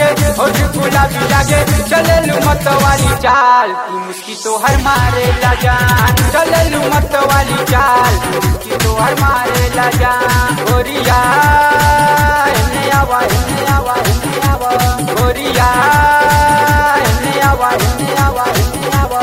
लागे होठ गुलाबी लागे चलेलू मत वाली चाल की मुस्की तो हर मारे ला जान चलेलू मत वाली चाल की मुस्की तो हर मारे ला जान गोरिया इन्हें आवा इन्हें आवा इन्हें आवा गोरिया इन्हें आवा इन्हें आवा इन्हें आवा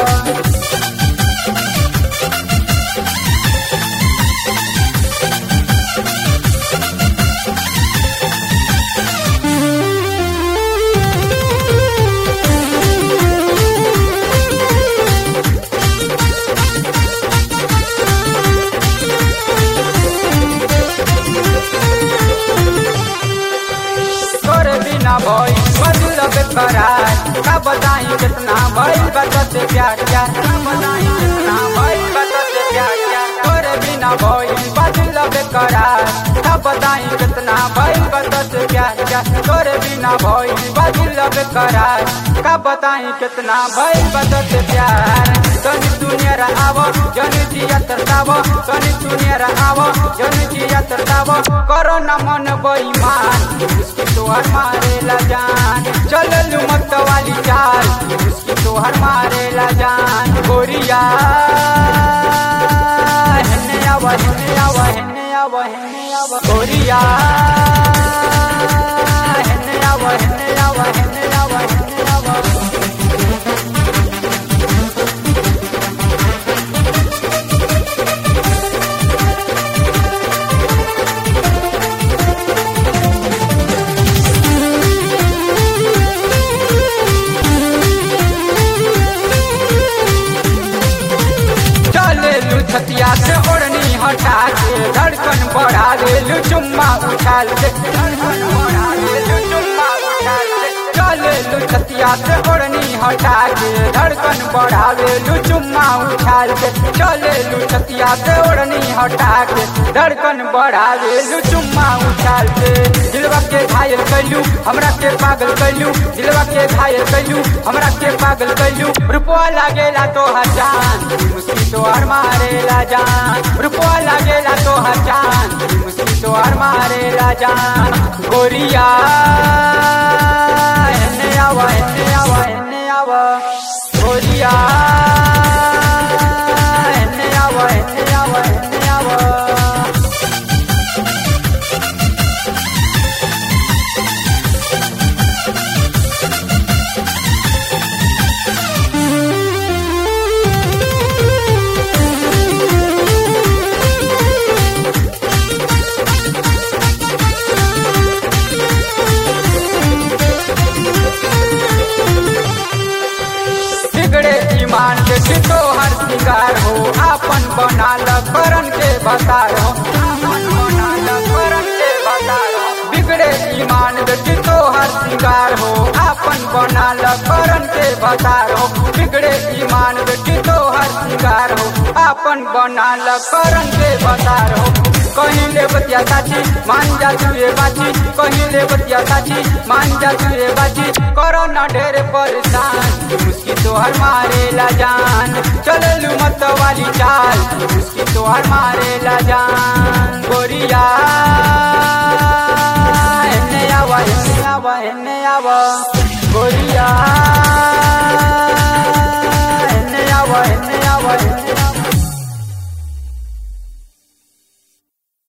भई बदल बेकरार का बताई कितना भई बदल प्यार क्या बताई कितना भई बदल प्यार क्या तोरे बिना भई बदल बेकरार का बताई कितना भई बदल प्यार क्या तोरे बिना भई बदल बेकरार का बताई कितना भई बदल प्यार तनी दुनिया रा आवो जन जिया तरतावो तनी दुनिया रा आवो जन जिया तरतावो करो न मन बेईमान इसकी तो हर मारे ला जान चललू मत वाली चाल इसकी तो हर मारे ला जान गोरिया हेने आवा हेने आवा हेने आवा हेने आवा गोरिया हेने आवा हेने आवा हेने आवा हेने आवा छतिया से ओढ़नी हटा के धड़कन बढ़ा देलू चुम्मा उछाल के धड़कन बढ़ा देलू चुम्मा उछाल के चलेलू छतिया से ओढ़नी हटा के धड़कन बढ़ा देलू चुम्मा उछाल के चलेलू छतिया से ओढ़नी हटा के धड़कन बढ़ा देलू चुम्मा उछाल के दिलवा के घायल कैलू हमरा के पागल कैलू दिलवा के घायल कैलू हमरा के पागल कैलू रुपवा लागेला तो जान मुस्की तो हर मारे ला जान रुपवा लागेला तो जान मुस्की तो हर मारे ला जान गोरिया इन्हें आवा इन्हें आवा इन्हें आवा गोरिया इन्हें आवा इन्हें आवा इन्हें आवा ईमान के तो हर शिकार हो आपन बना ल करन के बताओ आपन बना ल करन के बताओ बिगड़े ईमान के तो हर शिकार हो आपन बना ल करन के बताओ बिगड़े ईमान के तो हर शिकार हो आपन बना ल करन के बताओ कहीं ले बतिया साची मान जा तू ये बाची कहीं ले बतिया साची मान जा तू ये बाची करो न ढेर परेशान मुस्की तो हर मारे ला जान चललू मत वाली चाल मुस्की तो हर मारे ला जान गोरिया इन्हें आवा इन्हें आवा इन्हें आवा